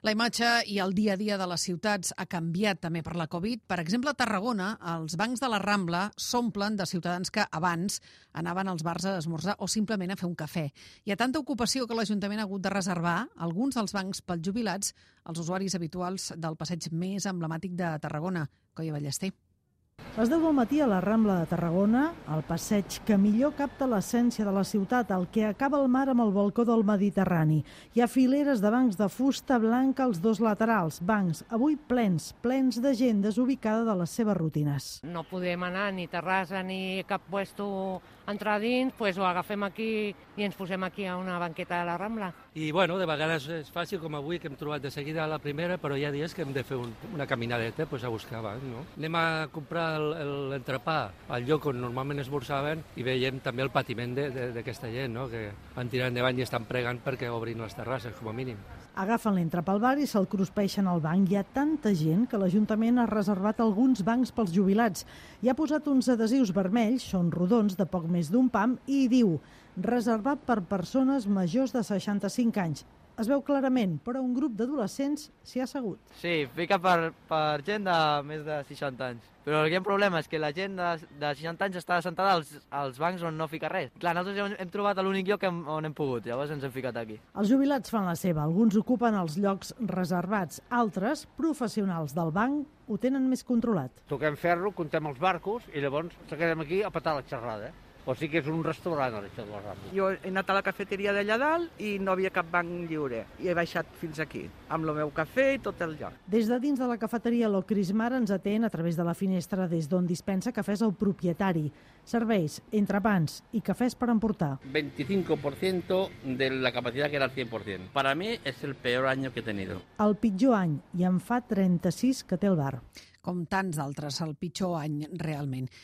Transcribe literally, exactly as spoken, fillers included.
La imatge i el dia a dia de les ciutats ha canviat també per la Covid. Per exemple, a Tarragona, els bancs de la Rambla s'omplen de ciutadans que abans anaven als bars a esmorzar o simplement a fer un cafè. Hi ha tanta ocupació que l'Ajuntament ha hagut de reservar alguns dels bancs pels jubilats als usuaris habituals del passeig més emblemàtic de Tarragona, Coia Ballester. A les deu del matí a la Rambla de Tarragona, el passeig que millor capta l'essència de la ciutat, el que acaba al mar amb el balcó del Mediterrani. Hi ha fileres de bancs de fusta blanca als dos laterals, bancs avui plens, plens de gent desubicada de les seves rutines. No podem anar ni terrassa ni cap puesto a entrar dins, doncs ho agafem aquí i ens posem aquí a una banqueta de la Rambla. I bueno, de vegades és fàcil, com avui, que hem trobat de seguida a la primera, però hi ha dies que hem de fer un, una caminadeta pues, a buscar banc, no? Anem a comprar l'entrepà al lloc on normalment esmorzaven i veiem també el patiment d'aquesta gent, no? Que van tirant endavant i estan pregant perquè obrin les terrasses, com a mínim. Agafen l'entrepà al bar i se'l cruspeixen al banc. Hi ha tanta gent que l'Ajuntament ha reservat alguns bancs pels jubilats. Hi ha posat uns adhesius vermells, són rodons, de poc més d'un pam, i diu reservat per persones majors de seixanta-cinc anys. Es veu clarament, però un grup d'adolescents s'hi ha assegut. Sí, fica per, per gent de més de seixanta anys. Però el gran problema és que la gent de, de seixanta anys està assentada als, als bancs on no fica res. Clar, nosaltres hem, hem trobat l'únic lloc hem, on hem pogut, llavors ens hem ficat aquí. Els jubilats fan la seva, alguns ocupen els llocs reservats, altres, professionals del banc, ho tenen més controlat. Toquem ferro, contem els barcos i llavors ens quedem aquí a petar la xerrada. O sigui que és un restaurant, això de la Rambla. Jo he anat a la cafeteria d'allà dalt i no havia cap banc lliure. I he baixat fins aquí, amb el meu cafè i tot el lloc. Des de dins de la cafeteria, Lo Crismar ens atén a través de la finestra des d'on dispensa cafès el propietari. Serveis, entrepans i cafès per emportar. veinticinco por ciento de la capacidad que era el cien por ciento. Para mí es el peor año que he tenido. El pitjor any, i en fa trenta-sis que té el bar. Com tants d'altres, el pitjor any realment.